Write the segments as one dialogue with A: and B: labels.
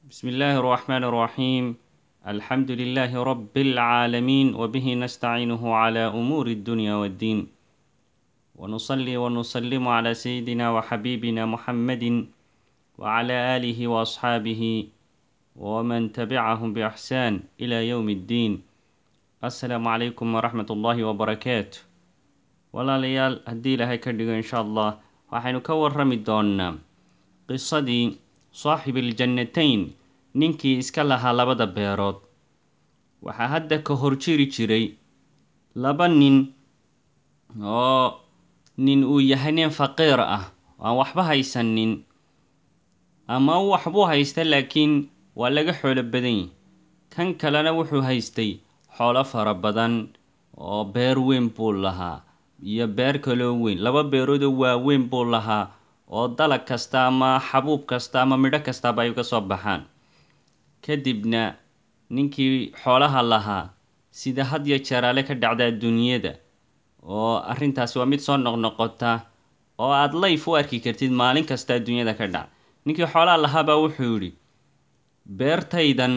A: بسم الله الرحمن الرحيم. الحمد لله رب العالمين وبه نستعينه على أمور الدنيا والدين، ونصلي ونسلم على سيدنا وحبيبنا محمد وعلى آله وأصحابه ومن تبعهم بإحسان إلى يوم الدين. السلام عليكم ورحمة الله وبركاته. ولا ليال هدي لها كردقو إن شاء الله. وحين كور رمي دونا qisadii saaxibiljannatayn ninkii iska lahaa labada beerood. waxaa hadda ka hor jiri jiray laba nin oo nin uu yahay nin faqiir ah aan waxba haysanin, ama waxbuu haysta laakiin waa laga xoolo badan yahay. kan kalena wuxuu haystay xoolo fara badan oo beer weyn buu lahaa iyo beer kaloo weyn, laba beeroodoo waaweyn buu lahaa oo dalag kasta ama xabuub kasta ama midho kastaba ay uga soo baxaan. kadibna ninkii xoolaha lahaa, sida had iyo jeer ale ka dhacda adduunyada, oo arrintaasi waa mid soo noqnoqota oo aada layf u arki kartid maalin kasta adduunyada ka dhac. ninkii xoolaha lahaabaa wuxuu yidhi beertaydan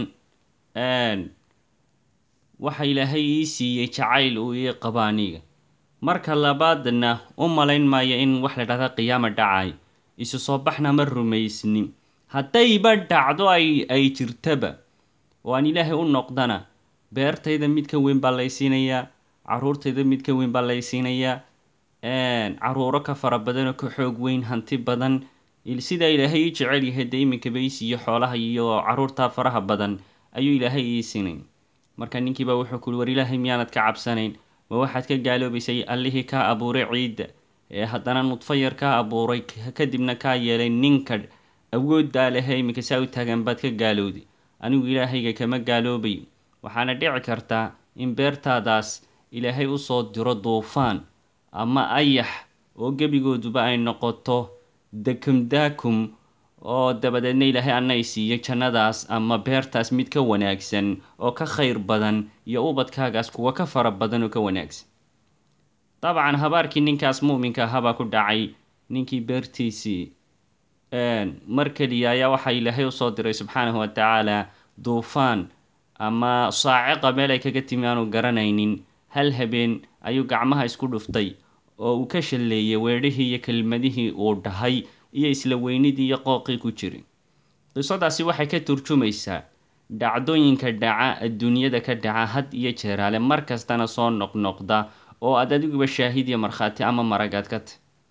A: waxa ilaahay ii siiyey jacayl uu ii qabo aniga. marka labaadna u malayn maayo in wax la dhahda qiyaama dhacay, isu soo baxna ma rumaysnin. haddayba dhacdo ay jirtaba oo aan ilaahay u noqdana, beertayda mid ka weyn baa laysiinayaa, caruurtayda mid ka weyn baa laysiinayaa, caruuro ka fara badanoo ka xoog weyn, hanti badan. sidaa ilaahay ii jecel yahay dee iminkaba ii siiyo xoolaha iyo caruurtaa faraha badan ayuu ilaahay ii siinay. marka ninkiiba wuxuu kuhi war ilaahay miyaanad ka cabsanayn? ma waxaad ka gaaloobaysay allihii kaa abuuray ciidda ee haddana nudfo yar kaa abuuray kadibna kaa yeelay ninka awooddaa lehee iminka saa u taagan baad ka gaalowday. anigu ilaahayga kama gaaloobay. waxaana dhici kartaa in beertaadaas ilaahay usoo diro duufaan ama ayax oo gebigooduba ay noqoto dakum oo dabadeedna ilaahay anna i siiyo jannadaas ama beertaas mid ka wanaagsan oo ka khayr badan iyo ubadkaagaas kuwa ka fara badan oo ka wanaagsan. dabcan habaarkii ninkaas mu'minka ahabaa ku dhacay ninkii beertiisii. mar keliya ayaa waxaa ilaahay usoo diray subxaanahu watacaala duufaan ama saaciqa meel ay kaga timi aanu garanaynin. hal habeen ayuu gacmaha isku dhuftay oo uu ka shalleeyay weedhihii iyo kelmadihii uu dhahay iyo isla weynidii iyo qooqii ku jiray. qisadaasi waxay ka turjumaysaa dhacdooyinka dhaca adduunyada ka dhaca had iyo jeeraale mar kastana soo noqnoqda oo aad adiguba shaahid iyo markhaati ama maragaad ka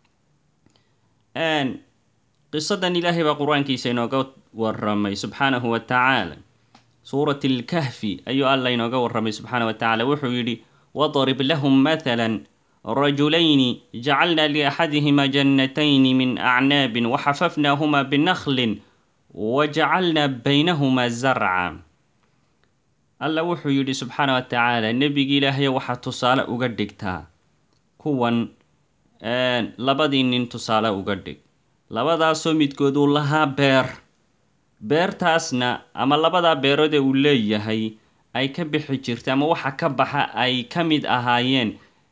A: tahy. qisadan ilaahay baa qur-aankiisa inooga waramay subxaanahu wa tacaala. suurat alkahfi ayuu alla inooga waramay subxaana wa tacaala. wuxuu yidhi wadarib lahum mathalan rajulayni jacalna liaxadihima jannatayni min acnaabin waxafafnaahuma binakhlin wajacalna baynahuma zarca. alla wuxuu yidhi subxaana wa tacaala, nebigi ilaahayo waxaa tusaale uga dhigtaa kuwan labadii nin tusaale uga dhig, labadaasoo midkood uu lahaa beertaasna ama labadaa beeroodee uu leeyahay ay ka bixi jirtay ama waxa ka baxa ay ka mid ahaayeen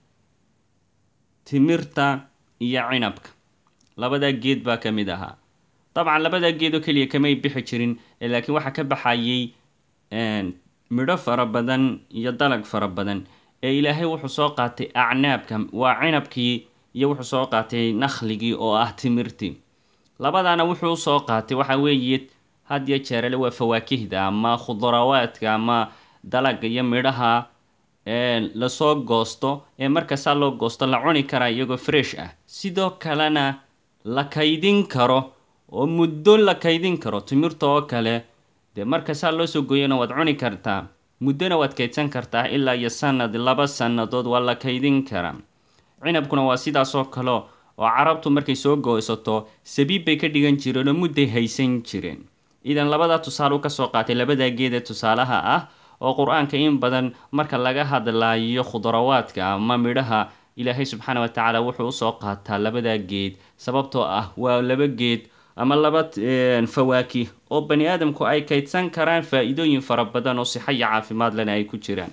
A: timirta iyo cinabka. labadaa geed baa ka mid ahaa. dabcan labadaa geed oo keliya kamay bixi jirin, laakiin waxaa ka baxayay midho fara badan iyo dalag fara badan. ee ilaahay wuxuu soo qaatay acnaabka, waa cinabkii, iyo wuxuu soo qaatay nakhligii oo ah timirtii. labadaana wuxuu usoo qaatay waxa weeye had iyo jeerale waa fawaakihda ama khudrawaadka ama dalaga iyo midhaha lasoo goosto ee markasaa loo goosto la cuni karaa iyagoo fresh ah, sidoo kalena la kaydin karo oo muddo la kaydin karo. timirta oo kale dee markasaa loo soo gooyana waad cuni kartaa, muddona waad kaydsan kartaa ilaa iyo sanad 2 sannadood waa la kaydin karaa. cinabkuna waa sidaasoo kale oo carabtu markay soo gooysato sabiib bay ka dhigan jireen oo mudday haysan jireen. idan labadaa tusaale u kasoo qaatay labadaa geedee tusaalaha ah oo qur-aanka in badan marka laga hadlaayo khudrawaadka ama midhaha ilaahay subxaana wa tacaala wuxuu usoo qaataa labadaa geed sababtoo ah waa laba geed ama laba fawaakih oo bani aadamku ay kaydsan karaan faa-iidooyin fara badan oo sixa iyo caafimaad lena ay ku jiraan.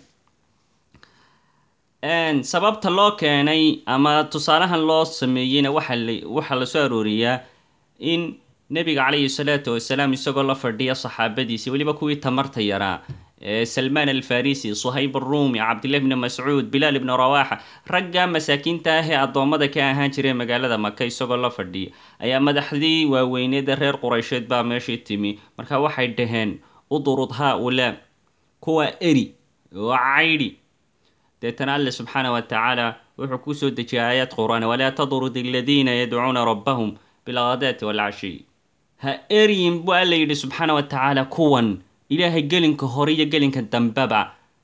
A: sababta loo keenay ama tusaalahan loo sameeyeyna waxaa lasoo arooriyaa in nebiga calayhi salaatu wasalaam isagoo la fadhiya saxaabadiisii weliba kuwii tamarta yaraa salmaan alfarisi suhayb aruumi cabdillahi bni mascuud bilaal ibni rawaaxa ragga masaakiinta ah ee addoommada ka ahaan jiray magaalada maka isagoo la fadhiya ayaa madaxdii waaweyneeda reer quraysheed baa meeshii timi marka waxay dhaheen udurud haa-ulaa kuwa eri oo caydhi deetana alle subxaana wa tacaala wuxuu kusoo dejiyay aayaad qur-aan walaa tadrud aladiina yadcuuna rabbahum bilghadaati walcashiy ha eryin buu alla yidhi subxaana wa tacaala kuwan ilaahay gelinka hore iyo gelinka dambeba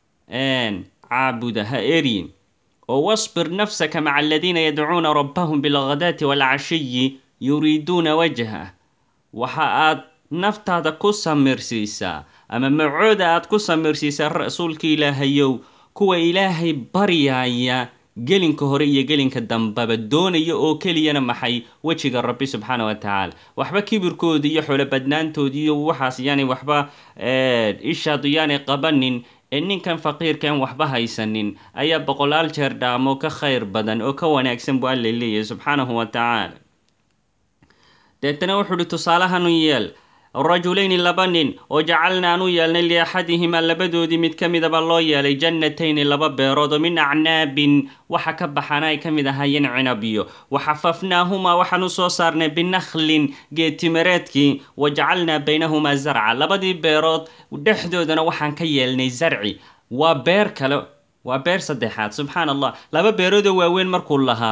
A: caabuda ha eryin oo wasbir nafsaka maca aladiina yadcuuna rabbahum bilghadaati walcashiyi yuriiduuna wajha waxa aad naftaada ku samirsiisaa ama macooda aad ku samirsiisaa rasuulka ilaahayow kuwa ilaahay baryaaya gelinka hore iyo gelinka dambaba doonaya oo keliyana maxay wejiga rabbi subxaana wa tacaala waxba kibirkoodii iyo xoolobadnaantoodii iyo waxaas yaanay waxba ishaadu yaanay qabanin ee ninkan faqiirkan waxba haysanin ayaa boqolaal jeer dhaamo ka khayr badan oo ka wanaagsan buu alla leeyahay subxaanahu wa tacaala deetana wuxuu uhi tusaalahanu yeel rajulayni laba nin oo jacalna aan u yeelnay liaxadihimaa labadoodii mid ka midaba loo yeelay jannatayni laba beerood oo min acnaabin waxa ka baxana ay ka mid ahaayeen cinabyo waxafafnaahumaa waxaan u soo saarnay binakhlin geedtimareedkii wajacalnaa baynahumaa zarca labadii beerood dhexdoodana waxaan ka yeelnay zarci waa beer kale waa beer saddexaad subxaan allah laba beeroodoo waaweyn markuu lahaa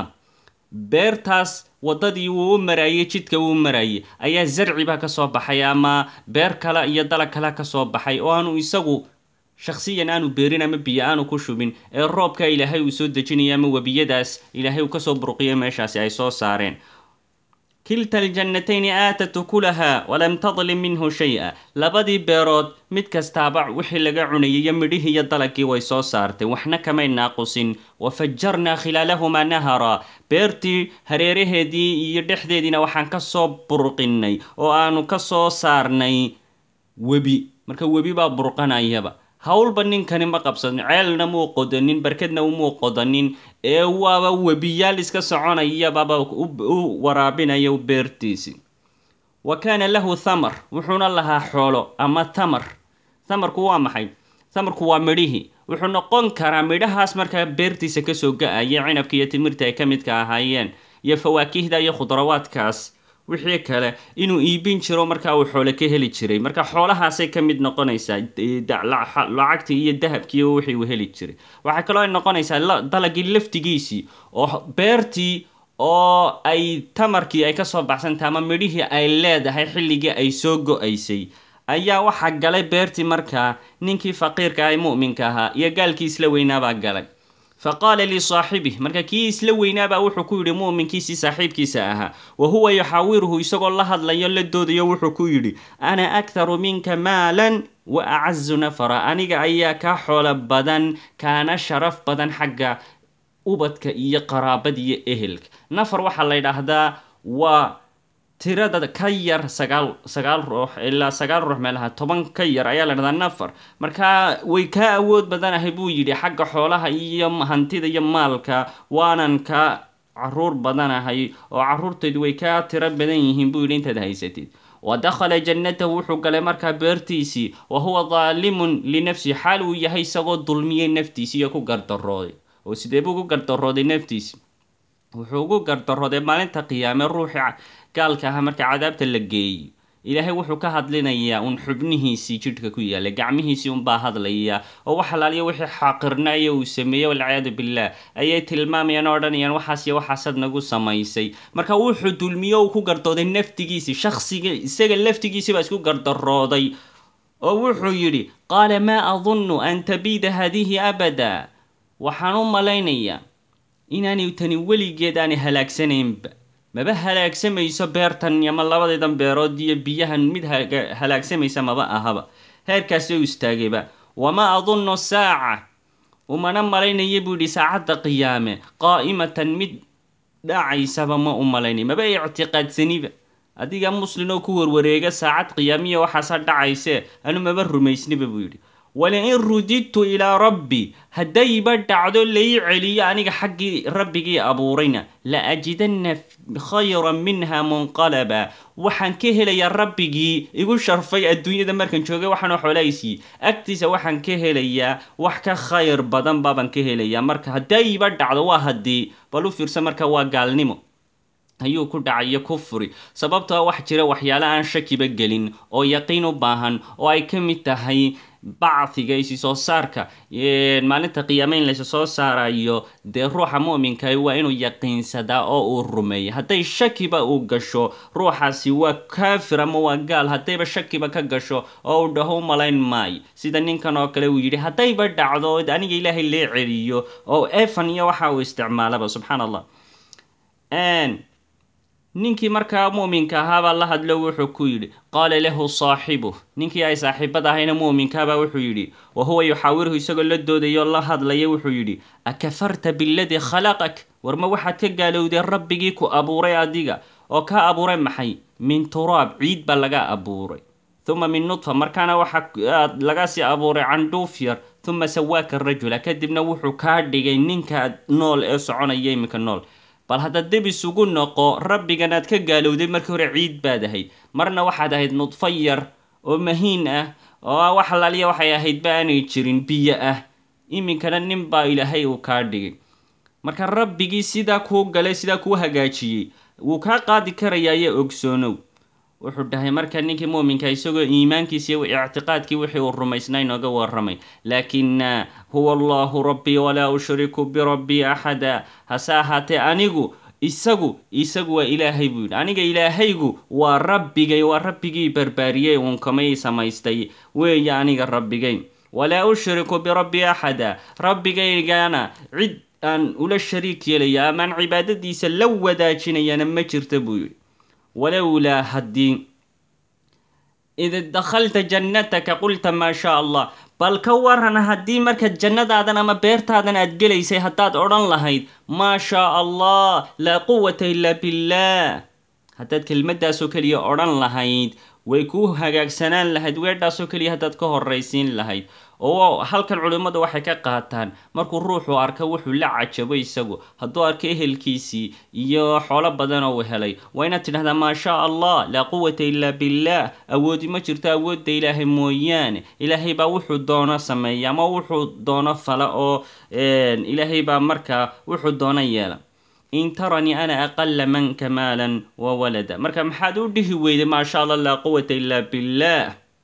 A: beertaas waddadii wuu u maraayey jidka wuu maraayey ayaa zarci baa ka soo baxay ama beer kale iyo dalag kale ka soo baxay oo aanu isagu shakhsiyan aanu beerin ama biyo aanu ku shubin ee roobka ilaahay uu soo dejinaya ama webiyadaas ilaahay uu kasoo burqiyay meeshaasi ay soo saareen kilta aljannatayni aatat ukulaha walam tadlim minhu shay-a labadii beerood mid kastaaba wixii laga cunayay iyo midhihii iyo dalagii way soo saartay waxna kamay naaqusin wafajarnaa khilaalahumaa nahara beertii hareeraheedii iyo dhexdeediina waxaan kasoo burqinay oo aanu kasoo saarnay webi marka webi baa burqanayaba howlba ninkani ma qabsanin ceelna muu qodanin barkadna umuu qodanin ee waaba webiyaal iska soconayababa u waraabinaya beertiisi wa kaana lahu thamar wuxuuna lahaa xoolo ama thamarku waa maxay thamarku waa midhihii wuxuu noqon karaa midhahaas markaa beertiisa kasoo ga-aya cinabka iyo timirta ay ka midka ahaayeen iyo fawaakihda iyo khudrawaadkaas wixii kale inuu iibin jiro markaa uu xoole ka heli jiray marka xoolahaasay ka mid noqonaysaa lacagtii iyo dahabkii wixii uu heli jiray waxaa kaloo ay noqonaysaa dalagii laftigiisii oo beertii oo ay tamarkii ay kasoo baxsantahay ama midhihii ay leedahay xilligii ay soo go-aysay ayaa waxaa galay beertii markaa ninkii faqiirka ah ee mu'minka ahaa iyo gaalkii isla weynaabaa galay faqaala lisaaxibih marka kii isla weynaabaa wuxuu ku yidhi mu'minkiisii saaxiibkiisa ahaa wa huwa yuxaawiruhu isagoo la hadlayo la doodayo wuxuu ku yidhi ana akharu minka maalan wa acazu nafara aniga ayaa kaa xoolo badan kaana sharaf badan xagga ubadka iyo qaraabada iyo ehelka nafar waxaa la yidhaahdaa waa tirada ka yar sagaal ruux ilaa 9 ruux meelaha 10 ka yar ayaa la dhahdaa nafar markaa way kaa awood badanahay buu yidhi xagga xoolaha iyo hantida iyo maalka waanan ka caruur badanahay oo caruurtaydu way kaa tiro badan yihiin buu yidhi intaad haysatid wadakhala jannatahu wuxuu galay markaa beertiisii wa huwa daalimun linafsihi xaal uu yahay isagoo dulmiyey naftiisi iyo ku gardarooday oo sidee buu ku gardarooday naftiisi wuxuu ugu gardarooday maalinta qiyaame ruuxii gaalka ahaa marka cadaabta la geeyo ilaahay wuxuu ka hadlinayaa un xubnihiisii jidhka ku yaallay gacmihiisii unbaa hadlaya oo wax halaaliya wixii xaaqirnaayo uu sameeyey walciyaadu billaah ayay tilmaamayaan oo odhanayaan waxaas iyo waxaasad nagu samaysay marka wuxuu dulmiyo uu ku gardooday naftigiisii shakhsiga isaga laftigiisii baa isku gardarooday oo wuxuu yidhi qaala maa adunnu an tabiida haadihi abada waxaan u malaynayaa inaanay tani weligeed aanay halaagsanaynba maba halaagsamayso beertan ama labadaydan beerood iyo biyahan mid halaagsamaysa maba ahaba heerkaasi u istaagayba wamaa adunnu saaca umana malaynaya buu yidhi saacadda qiyaame qaa'imatan mid dhacaysaba ma u malaynay maba ictiqaadsaniba adiga muslin oo ku warwareega saacad qiyaamiya waxaasa dhacayse anu maba rumaysniba buu yidhi walain rudidtu ilaa rabbi haddayba dhacdo lai celiyo aniga xaggii rabbigii abuurayna la ajidanna khayran minha munqalaba waxaan ka helayaa rabbigii igu sharfay adduunyada markaan joogay waxaanoo xoolahaysii agtiisa waxaan ka helayaa wax ka khayr badan baabaan ka helayaa marka haddayba dhacdo waa haddii bal u fiirsa marka waa gaalnimo ayuu ku dhacayo kufri sababtoo wax jira waxyaalo aan shakiba gelin oo yaqiin u baahan oo ay ka mid tahay bacdiga isi soo saarka maalinta qiyaame in laysa soo saarayo dee ruuxa mu'minka waa inuu yaqiinsadaa oo uu rumeeya hadday shakiba uu gasho ruuxaasi waa kaafir ama waa gaal haddayba shakiba ka gasho oo uu dhaho u malayn maayo sida ninkan oo kale uu yidhi haddayba dhacdo aniga ilaahay lee celiyo oo efan iyo waxa uu isticmaalaba subxaan allah ninkii markaa mu'minka ahaabaa la hadlo wuxuu ku yidhi qaala lahu saaxibuh ninkii ay saaxiibada ahayna mu'minkaabaa wuxuu yidhi wa huwa yuxaawiruhu isagoo la doodayo la hadlaya wuxuu yidhi akafarta biladii khalaqak war ma waxaad ka gaalowday rabbigii ku abuuray adiga oo ka abuuray maxay min turaab ciid baa laga abuuray uma min nudfa markaana waxaa laga sii abuuray candhuuf yar uma sawaaka rajula kadibna wuxuu kaa dhigay ninka nool ee soconaya iminka nool bal hadda dib isugu noqo rabbiganaad ka gaalowday markii hore ciid baad ahayd marna waxaad ahayd nudfo yar oo mahiin ah oo wax alaaliya waxay ahayd ba aanay jirin biyo ah iminkana nin baa ilaahay uu kaa dhigay marka rabbigii sidaa kuu galay sidaa kuu hagaajiyey wuu kaa qaadi karayaaye ogsoonow wuxuu dhahay marka ninkii mu'minka isagoo iimaankiisa iyo ictiqaadkii wixii uu rumaysnaa inooga warramay laakina huwa allahu rabbii walaa ushriku birabbii axada hase ahaatee anigu isagu waa ilaahay buu yidhi aniga ilaahaygu waa rabbigii barbaariyey uunkamay samaystay weeye aniga rabbigay walaa ushriku birabbii axada rabbigaygana cid aan ula shariik yeelaya amaan cibaadadiisa la wadaajinayana ma jirta buu yidhi walowlaa haddii id dakhalta jannataka qulta maa shaa allah bal ka waran haddii markaad jannadaadan ama beertaadan aad gelaysay haddaad odhan lahayd maa shaa allah laa quwata ilaa billah haddaad kelmaddaasoo keliya odhan lahayd way kuu hagaagsanaan lahayd weedhaasoo keliya haddaad ka horraysiin lahayd oo halkan culimmadu waxay ka qaataan markuu ruuxu arka wuxuu la cajabo isagu hadduu arko ehelkiisii iyo xoolo badan oo uu helay waa inaad tidhahdaa maa shaa allah laa quwata ilaa billah awoodi ma jirto awoodda ilaahay mooyaane ilaahay baa wuxuu doono sameeya ama wuxuu doono fala oo ilaahay baa markaa wuxuu doono yeela in taranii ana aqala manka maalan wa walada marka maxaad u dhihi weyday maa sha allah laa quwata ilaa billah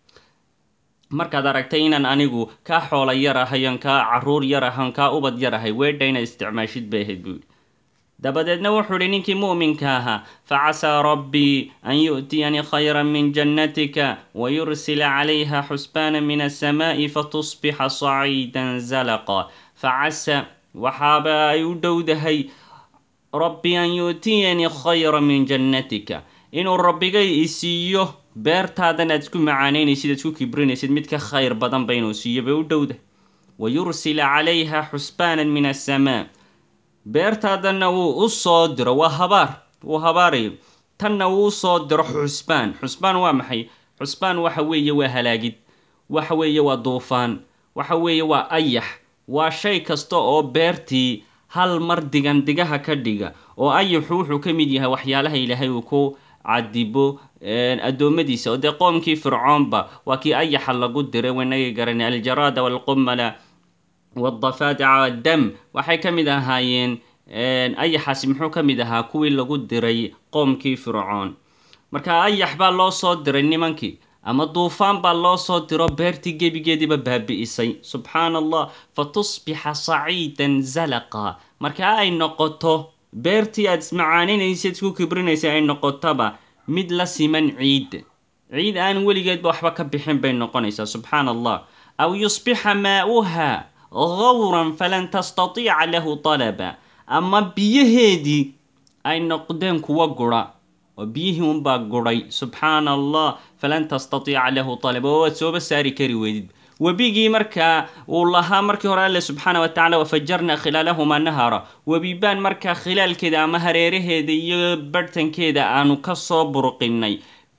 A: markaad aragtay inaan anigu kaa xoola yar ahayon kaa caruur yar ahon kaa ubad yar ahay weedha inaad isticmaashid bay ahayd buuhi dabadeedna wuxuu idhi ninkii mu'minka ahaa facasaa rabbii an yu'tiyanii khayran min jannatika wayursila calayha xusbaana min asamaa'i fatusbixa saciidan zalaqa facasa waxaaba ay u dhowdahay rabbi an yu'tiyanii khayran min jannatika inuu rabbigay isiiyo beertaadan aad isku macaanaynaysid aad isku kibrinaysid mid ka khayr badan ba inuu siiyo bay u dhowdahay wayursila calayha xusbaanan min asamaa beertaadanna wuu u soo diro waa habaarayo tanna wuu u soo diro xusbaan waa maxay xusbaan waxa weeye waa halaagid waxa weeye waa duufaan waxa weeye waa ayax waa shay kasta oo beertii hal mar digandigaha ka dhiga oo ayaxu wuxuu ka mid yahay waxyaalaha ilaahay uu ku cadibo addoommadiisa oo dee qoomkii fircoonba waa kii ayaxa lagu diray wanagii garanay aljaraada walqumala wadafaadica waddam waxay ka mid ahaayeen ayaxaasi muxuu ka mid ahaa kuwii lagu diray qoomkii fircoon marka ayax baa loo soo diray nimankii ama duufaan baa loo soo diro beertii gebigeediiba baabi'isay subxaana allah fatusbixa saciidan zalaqa markaa ay noqoto beertii aad ismacaaninaysad isku kibrinaysa ay noqotoba mid la siman ciid aan weligeedba waxba ka bixin bay noqonaysaa subxaana allah aw yusbixa maa'uha gawran falan tastatiica lahu talaba ama biyaheedii ay noqdeen kuwa gura oo biyihii unbaa guray subxaana allah falan tastatiica lahu talaba oo waad sooba saari kari weydid webigii markaa uu lahaa markii hore alle subxaana wa tacala wafajarna khilaalahuma nahara webibaan markaa khilaalkeeda ama hareeraheeda iyo barhtankeeda aanu ka soo burqinay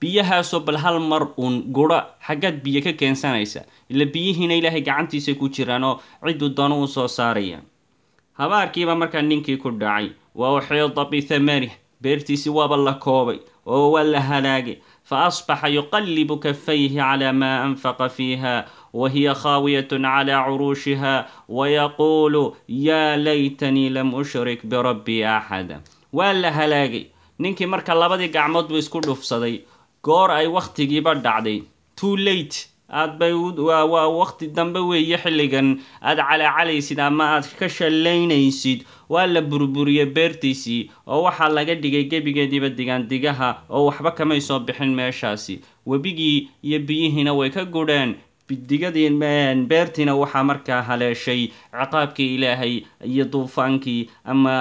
A: biyahaasoo bal hal mar uun gura xaggaad biyo ka keensanaysa ila biyihiina ilaahay gacantiisa ku jiraan oo cidduu doono u soo saaraya habaarkiiba markaa ninkii ku dhacay wa uxiida bithamarih beertiisii waaba la koobay oo waa la halaagay فأصبح يقلب كفيه على ما أنفق فيها وهي خاوية على عروشها ويقول يا ليتني لم أشرك بربي أحدا ولا هلاقي ninkii marka labadii gacmood buu isku dhufsaday goor ay waqtigiiba dhacday too late aad bay waa waqti dambe weeye xilligan aad calaacalaysid ama aad ka shalaynaysid waa la burburiyey beertiisii oo waxaa laga dhigay gebigeediiba digaandigaha oo waxba kamay soo bixin meeshaasi webigii iyo biyihiina way ka gudheen digadii beertiina waxaa markaa haleeshay ciqaabkii ilaahay iyo duufaankii ama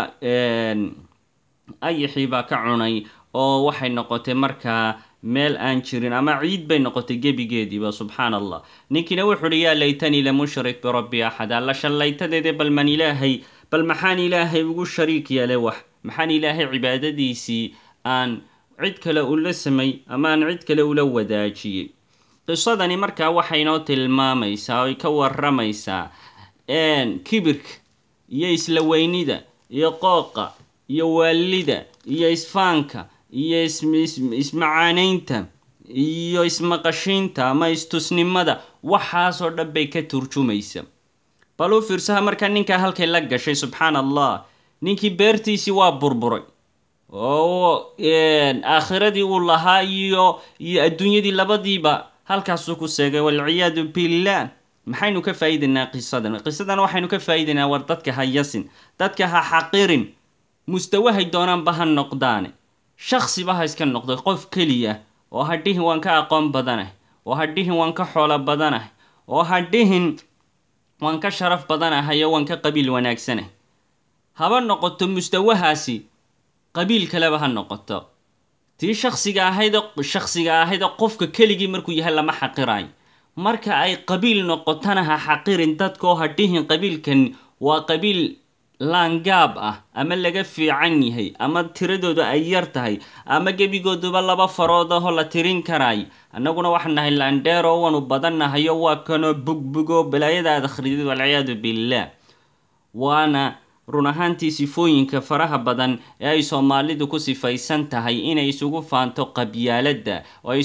A: ayixii baa ka cunay oo waxay noqotay markaa meel aan jirin ama ciid bay noqotay gebigeediiba subxaan allah ninkiina wuxuu uhi yaa laytanii lam ushrik birabbi axada alla shallaytadeeda bal maxaan ilaahay ugu shariik yeelay wax maxaan ilaahay cibaadadiisii aan cid kale ula samay ama aan cid kale ula wadaajiyey qisadani markaa waxay inoo tilmaamaysaa oy ka waramaysaa kibirka iyo isla weynida iyo qooqa iyo waalida iyo isfaanka iyo ismacaanaynta iyo ismaqashiinta ama istusnimada waxaasoo dhan bay ka turjumaysa bal u fiirsaha markaa ninkaa halkay la gashay subxaan allah ninkii beertiisii waa burburay oo aakhiradii uu lahaa iyo adduunyadii labadiiba halkaasuu ku seegay walciyaadu billah maxaynu ka faa'iidaynaa qisadan waxaynu ka faa'iidaynaa war dadka ha yasin dadka ha xaqirin mustawahay doonaanba ha noqdaane shaksiba ha iska noqday qof keliya oo ha dhihin waan ka aqoon badanah oo ha dhihin waan ka xoolo badanah oo ha dhihin waan ka sharaf badanahay oo waan ka qabiil wanaagsanah haba noqoto mustawahaasi qabiil kaleba ha noqoto tii shaksiga ahayd qofka keligii markuu yahay lama xaqiraay marka ay qabiil noqotana ha xaqirin dadkoo ha dhihin qabiilkan waa qabiil laangaab ah ama laga fiican yahay ama tiradooda ay yar tahay ama gebigooduba laba farood ahoo la tirin karaay annaguna waxaan nahay laandheero waanu badannahayo waa kanoo bugbugo balaayada aad akhridid walciyaadu billah waana run ahaantii sifooyinka faraha badan ee ay soomaalidu ku sifaysan tahay inay isugu faanto qabyaaladda oo ay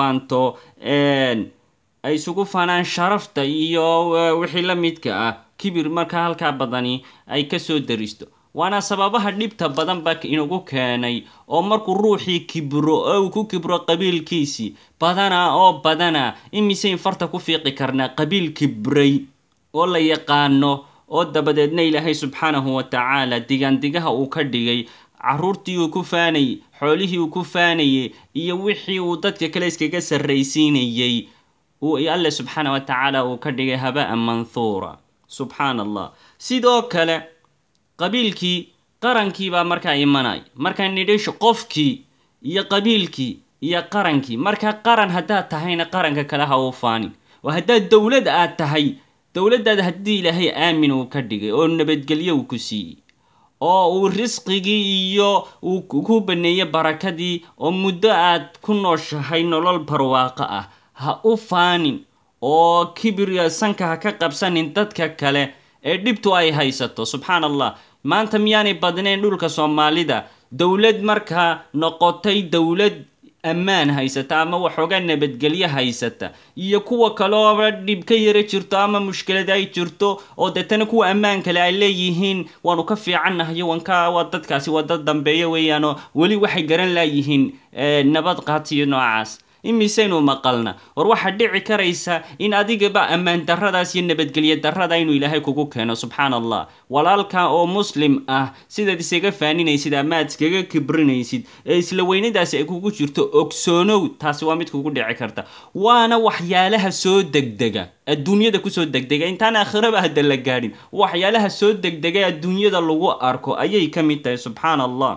A: isugu faanaan sharafta iyo wixii la midka ah kibir markaa halkaa badani ay kasoo daristo waana sababaha dhibta badan ba inagu keenay oo markuu ruuxii kibro oo uu ku kibro qabiilkiisii badana imisayn farta ku fiiqi karnaa qabiil kibray oo la yaqaano oo dabadeedna ilaahay subxaanahu wa tacaala digaandigaha uu ka dhigay caruurtii uu ku faanayey xoolihii uu ku faanayey iyo wixii uu dadka kale iskaga sarraysiinayey alle subxaana wa tacaala uu ka dhigay haba'an manhuura subxaan allah sidoo kale qabiilkii qarankiibaa markaa imanay markaa nidhish qofkii iyo qabiilkii iyo qarankii markaa qaran haddaad tahayna qaranka kale ha uu faanin oo haddaad dowlad aad tahay dowladdaada haddii ilaahay aamin uu ka dhigay oo nabadgelyo uu ku siiyey oo uu risqigii iyo uu ku baneeyey barakadii oo muddo aad ku nooshahay nolol barwaaqo ah ha u faanin oo kibir sanka ha ka qabsanin dadka kale ee dhibtu ay haysato subxaan allah maanta miyaanay badnayn dhulka soomaalida dowlad markaa noqotay dowlad ammaan haysata ama waxoogaa nabadgelyo haysata iyo kuwa kalooba dhib ka yara jirto ama mushkilad ay jirto oo deetana kuwa ammaan kale ay leeyihiin waanu ka fiicannahayo waa dadkaasi waa dad dambeeyo weeyaanoo weli waxay garan laayihiin nabad qaatiyo noocaas imisaynu maqalna war waxaa dhici karaysa in adigaba ammaan darradaas iyo nabadgelyo darrada inuu ilaahay kugu keeno subxaan allah walaalka oo muslim ah sidaad isaga faaninaysid ama aad iskaga kibrinaysid ee isla weynadaasi ay kugu jirto ogsoonow taasi waa mid kugu dhici karta waana waxyaalaha soo degdega adduunyada kusoo degdega intaan aakhiraba hadda la gaadhin waxyaalaha soo degdega adduunyada lagu arko ayay ka mid tahay subxaan allah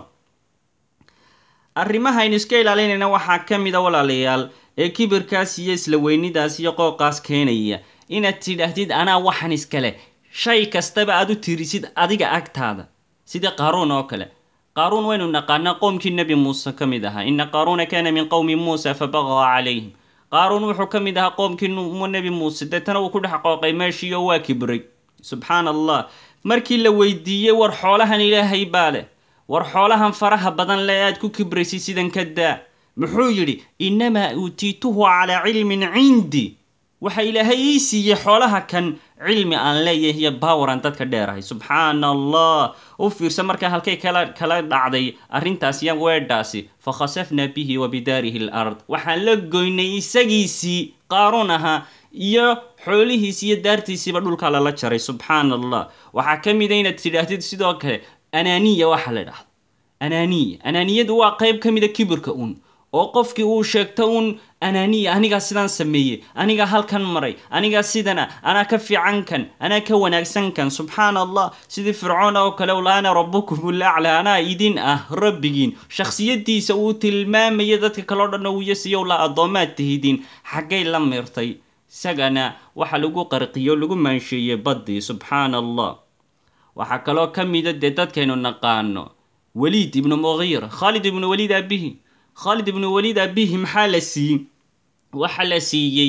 A: arrimaha aynu iska ilaalinayna waxaa ka mid a walaalayaal ee kibirkaas iyo isla weynidaas iyo qooqaas keenaya inaad tidhaahdid anaa waxan iskale shay kastaba aad u tirisid adiga agtaada sidii qaaruun oo kale قارون وين نقانا قوم كي النبي موسى كمدها إن قارون كان من قوم موسى فبغى عليهم قارون وحو كمدها قوم كي النبي موسى دتنا وكل حقاقي ماشي وكبري سبحان الله markii la weydiiyey war xoolahan ilaahay baa leh war xoolahan faraha badan le aad ku kibraysid sidan ka daa muxuu yidhi innamaa uutiituhu calaa cilmin cindi waxa ilaahay ii siiyey xoolaha kan cilmi aan leeyahay iyo baawaran dadka dheerahay subxaana allah u fiirsa markaa halkay kala dhacday arrintaas iyo weedhaasi fakhasafna bihi wa bidaarihi alard waxaan la goynay isagiisii qaaruun ahaa iyo xoolihiisi iyo daartiisiiba dhulka lala jaray subxaana allah waxaa ka mid a inaad tidhaahdid sidoo kale anaaniya waxa la dhahdo anaaniyadu waa qayb ka mida kibirka un oo qofkii uu sheegto un anaaniya anigaa sidaan sameeyey anigaa halkan maray anigaa sidana anaa ka fiican kan anaa ka wanaagsan kan subxaana allah sidii fircoon oo kale ula ana rabbukum ulaclaa anaa idin ah rabbigiin shakhsiyadiisa uu tilmaamaya dadka kaleo dhan uu yasiyow la addoomaad tihidiin xaggay la mirtay isagana waxa lagu qarqiyo lagu maansheeyey baddii subxaana allah waxaa kaloo ka mida dee dadkaynu naqaano waliid ibnu mugiira khaalid ibnu waliid aabihi khaalid ibnu waliid aabihi maxaa la siiyey waxa la siiyey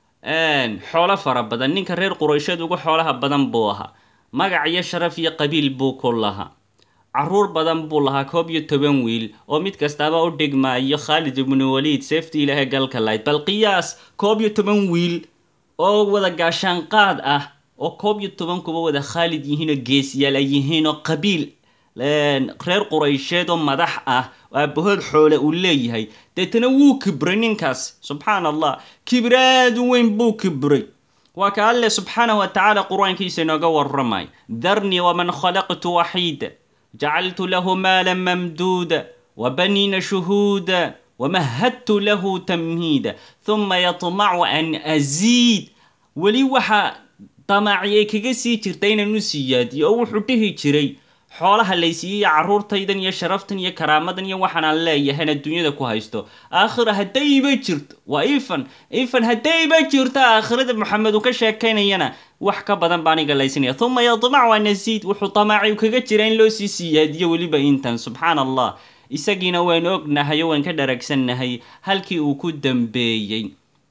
A: xoolo fara badan ninka reer quraysheed ugu xoolaha badan buu ahaa magac iyo sharaf iyo qabiil buu ku lahaa caruur badan buu lahaa 11 wiil oo mid kastaaba u dhigmaayo khaalid ibnu waliid seeftii ilaahay galka lahayd bal qiyaas 11 wiil oo wada gaashaan qaad ah oo 11 kuba wada khaalid yihiinoo geesiyaal ay yihiinoo qabiil reer quraysheed oo madax ah aabahood xoole uu leeyahay deetana wuu kibray ninkaas subxaana allah kibraad weyn buu kibray waa ka alle subxaanahu wa tacaala qur-aankiisa inooga warramay darnii waman khalaqtu waxiida jacaltu lahu maalan mamduuda wabaniina shuhuuda wamahadtu lahu tamhiida thuma yatmacu an aziid weli waxa damaciyay kaga sii jirta inaan u siyaadiyo oo wuxuu dhihi jiray xoolaha laysiiyey carruurtaydan iyo sharaftan iyo karaamadan iyo waxaan aan leeyahay adduunyada ku haysto aakhira haddayba jirto waa ifan haddayba jirto aakhirada maxamed uu ka sheekaynayana wax ka badan baa aniga laysinaya uma yadmacu an aziid wuxuu damaaci kaga jira in loo sii siyaadiyo weliba intan subxaana allah isagiina waan ognahay oo waan ka dharagsannahay halkii uu ku dambeeyey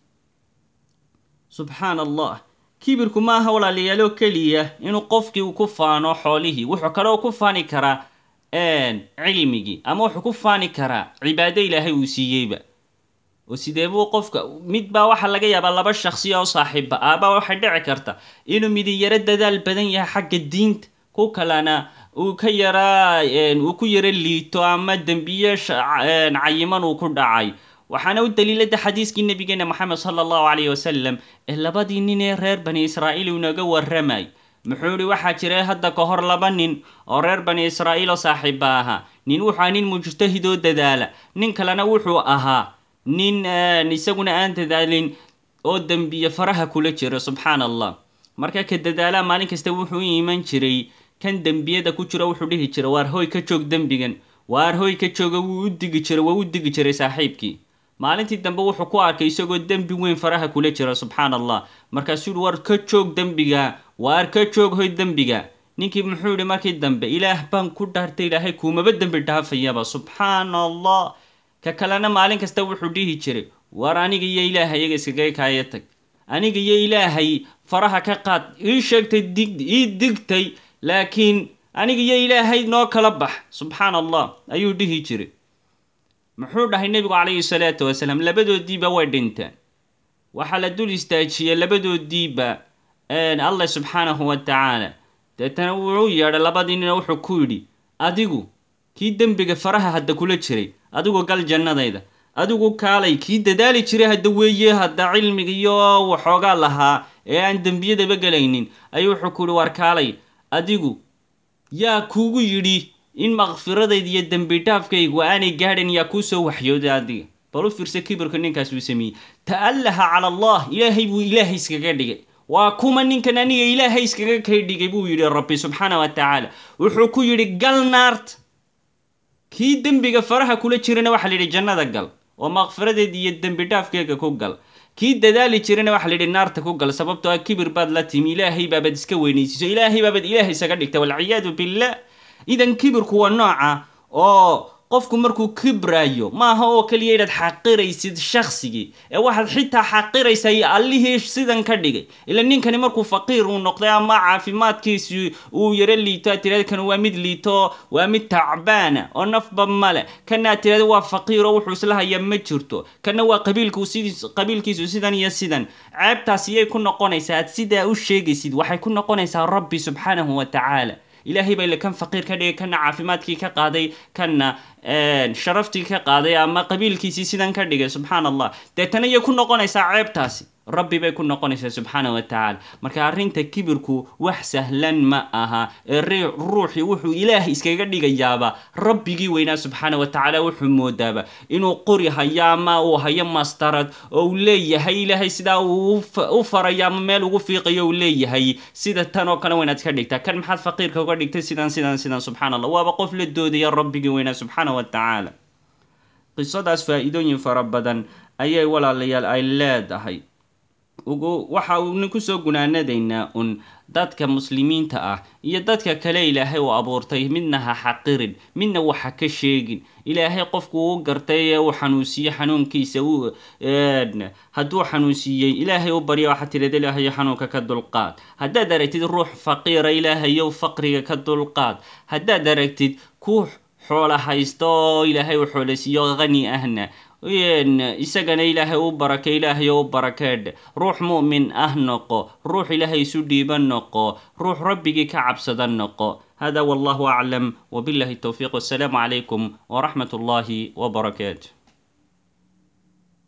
A: subxaana allah kibirku ma aha walaalayaalo keliya inuu qofkii uu ku faano xoolihii wuxuu kaloo ku faani karaa cilmigii ama wuxuu ku faani karaa cibaado ilaahay uu siiyeyba oo sidee buu qofka mid baa waxa laga yaabaa laba shakhsi oo saaxiiba aabaa waxay dhici karta inuu midi yaro dadaal badan yahay xagga diinta ku kalena uu ka yaraa uu ku yaro liito ama dembiye cayiman uu ku dhacay waxaana u daliilada xadiiskii nabigeena maxamed sala allahu calayhi wasalam ee labadii nin ee reer bani israa'iil uu inaga warramay muxuu yidhi waxaa jiray hadda ka hor 2 nin oo reer bani israa'iil oo saaxiiba ahaa nin wuxuu ahaa nin mujtahid oo dadaala nin kalena wuxuu ahaa nin isaguna aan dadaalin oo dembiye faraha kula jira subxaana allah marka ka dadaala maalin kasta wuxuu iman jiray kan dembiyada ku jira wuxuu dhihi jiray waar hoy ka joog dembigan waar hoy ka jooga wuu u digi jiray saaxiibkii maalintii dambe wuxuu ku arkay isagoo dembi weyn faraha kula jira subxaana allah markaasuu yidhi war ka joog dembiga waar ka joog hoy dembiga ninkii muxuu yidhi markii dambe ilaah baan ku dhaartay ilaahay kuumaba dembi dhaafayaba subxaana allah ka kalena maalin kasta wuxuu dhihi jiray war aniga iyo ilaahay iyaga iskaga kaaya tag aniga iyo ilaahay faraha ka qaad ii sheegtay ii digtay laakiin aniga iyo ilaahay noo kala bax subxaana allah ayuu dhihi jiray muxuu dhahay nebigu calayhi salaatu wasalaam labadoodiiba way dhinteen waxaa la dul istaajiyey labadoodiiba allah subxaanahu wa tacaala deetana wuxuu yeedhay labadii nina wuxuu ku yidhi adigu kii dembiga faraha hadda kula jiray adigu gal jannadayda adigu kaalay kii dadaali jiray hadda weeye hadda cilmiga iyo waxoogaa lahaa ee aan dembiyadaba gelaynin ayuu wuxuu ku yidhi war kaalay adigu yaa kuugu yidhi in maqfiradayda iyo dembi dhaafkaygu aanay gaadhin yaa kuu soo waxyooday adiga bal u fiirsa kibirka ninkaas uu sameeyey ta'allaha cala allah ilaahay buu ilaahay iskaga dhigay waa kuma ninkan aniga ilaahay iskaga kay dhigay buu yidhi rabbi subxaana wa tacaala wuxuu ku yidhi gal naarta kii dembiga faraha kula jirana waxaa la yidhi jannada gal oo maqfiradeeda iyo dembi dhaafkayga ku gal kii dadaali jirana waxaa la yidhi naarta ku gal sababtoo ah kibir baad la timi ilaahay baabad iska weynaysiiso ilaahay baabad ilaahay isaga dhigta walciyaadu billah idan kibirku waa nooca oo qofku markuu kibrayo maaha oo kaliya inaad xaqiraysid shakhsigii ee waxaad xitaa xaqiraysaa allihii sidan ka dhigay ila ninkani markuu faqiir uu noqday ama caafimaadkiisu uu yara liito aad tirahda kan waa mid liito waa mid tacbaana oo nafba male kana aad tirahda waa faqiir oo wuxuu isla hayaa ma jirto kana waa qabiilkiisu sidan iyo sidan ceebtaas iyay ku noqonaysaa aad sidaa u sheegaysid waxay ku noqonaysaa rabbi subxaanahu wa tacaala ilaahay baa kan faqiir ka dhigay kana caafimaadkii ka qaaday kana sharaftii ka qaaday ama qabiilkiisii sidan ka dhigay subxaan allah deetana iyay ku noqonaysaa ceebtaasi rabbi bay ku noqonaysaa subxaana wa tacaala marka arrinta kibirku wax sahlan ma aha ruuxii wuxuu ilaah iskaga dhigayaaba rabbigii weynaa subxaana wa tacaala wuxuu moodaaba inuu qori hayo ama uu hayo mastarad oo uu leeyahay ilaahay sidaa uu u farayo ama meel ugu fiiqayo uu leeyahay sida tan oo kale waynaad ka dhigtaa kan maxaad faqiirka uga dhigtay sidan subxaan allah waaba qof la doodaya rabbigii weynaa subxaana wa tacaala qisadaas faa'iidooyin fara badan ayay walaalayaal ay leedahay waxa uuna kusoo gunaanadaynaa un dadka muslimiinta ah iyo dadka kale ilaahay uu abuurtay midna ha xaqirin midna waxa ka sheegin ilaahay qofku uu gartay ee uu xanuunsiye xanuunkiisa hadduu xanuunsiiyey ilaahay u baryo waxaad tirahda ilaahayo xanuunka ka dulqaad haddaad aragtid ruux faqiira ilaahayow faqriga ka dulqaad haddaad aragtid ku xoola haysto oo ilaahay uu xoolasiiyo qani ahna isagana ilaahay u barakay ilaahay u barakeedh ruux mu'min ah noqo ruux ilaahay isu dhiiban noqo ruux rabbigii ka cabsada noqo hada wallahu aclam wabillahi tawfiiq wassalaamu calaykum waraxmat ullahi wabarakaatu